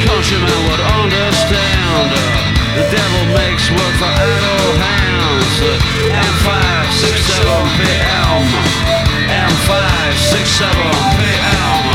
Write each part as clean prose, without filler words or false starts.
countryman would understand. The devil makes work for idle hands. M5, 6, 7 p.m. M5, 6, 7 p.m.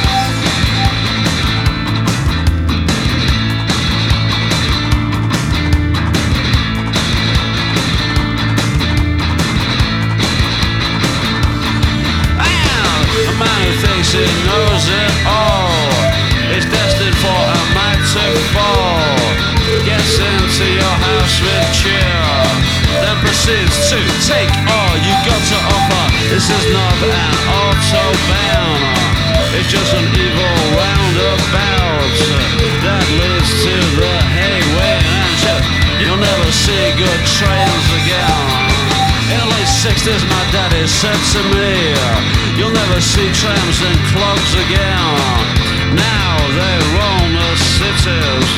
He knows it all. He's destined for a mighty fall. Gets into your house with cheer, then proceeds to take all you got to offer. This is not an autobahn. It's just an evil roundabout that leads to the Hayway and shit. You'll never see good trains again. In the late 60s my daddy said to me, you'll never see trams and clogs again. Now they roam the cities.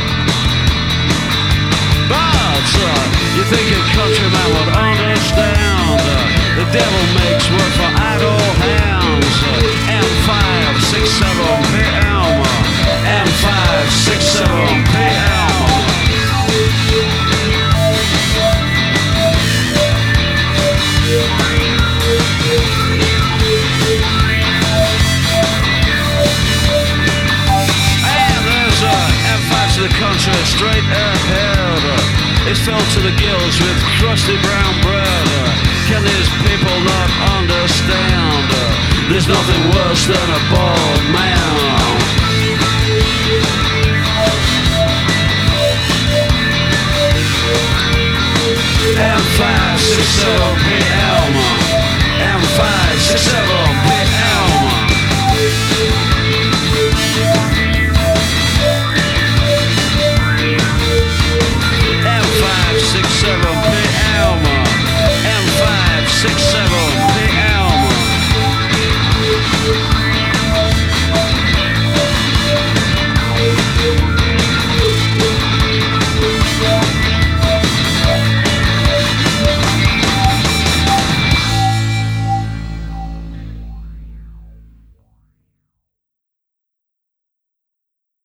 But you think a countryman would understand? The devil makes work for idle hands. M5, 6, 7 p.m. M5, 6, 7 p.m. The country straight ahead. It's filled to the gills with crusty brown bread. Can these people not understand? There's nothing worse than a bald man. M5, 6, 7 p.m. M5, 6, 7